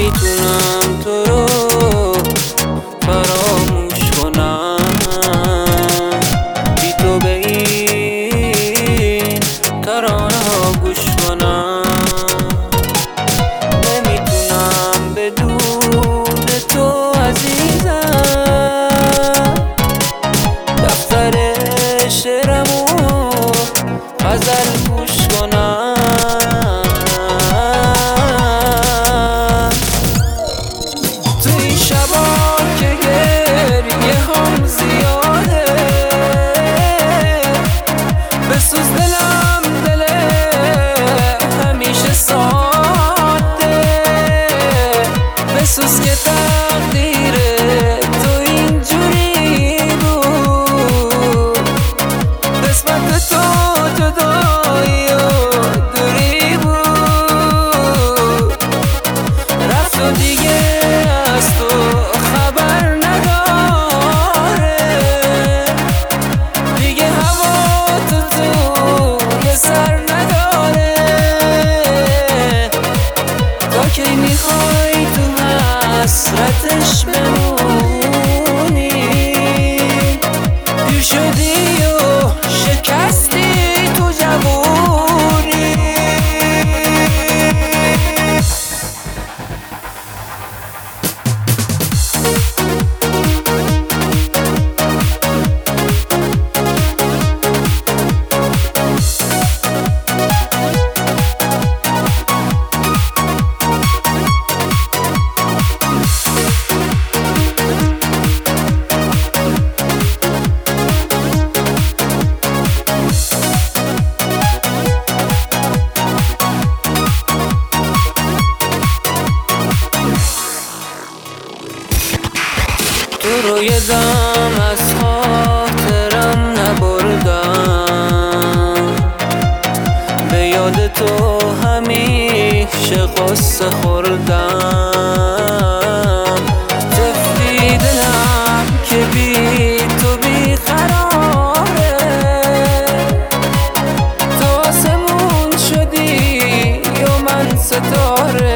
نمیتونم تو رو فراموش کنم، بی تو به این ترانه ها گوش کنم. نمیتونم بدون تو عزیزم دفتر شعرمو غزل گوش کنم. تو این شبا که گریه هم زیاده بسوز دلم، دل همیشه ساده بسوز که تقدیر تو اینجوری بود، قسمت تو جدایی و دوری بود. رفت و دیگه از تو خبر نداره، دیگه هوا تو یه سر نداره. تا کی میخوای تو حسرتش بمونی؟ پیر شدی و شکستی تو جوونی. تو رو یه دم از خاطرم نبردم، به یاد تو همیشه قصه خوردم. طفلی دلم که بی تو بی قراره، تو آسمون شدی و من ستاره.